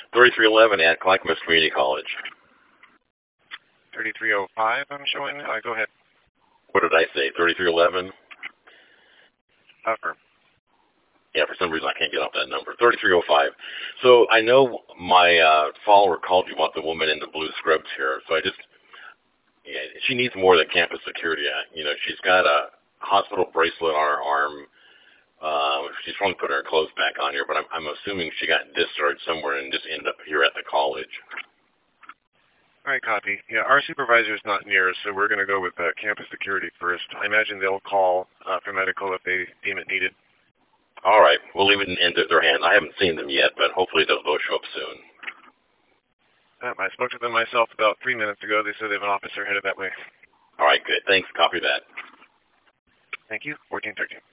3311 at Clackamas Community College. 3305, I'm showing. Go ahead. What did I say? 3311? Affirm. Yeah, for some reason I can't get off that number. 3305. So I know my follower called you about the woman in the blue scrubs here. So she needs more than campus security. She's got a hospital bracelet on her arm. She's probably putting her clothes back on here, but I'm assuming she got discharged somewhere and just ended up here at the college. All right, copy. Yeah, our supervisor's not near, so we're going to go with campus security first. I imagine they'll call for medical if they deem it needed. All right, we'll leave it in their hands. I haven't seen them yet, but hopefully they'll show up soon. I spoke to them myself about 3 minutes ago. They said they have an officer headed that way. All right, good. Thanks. Copy that. Thank you. 1413.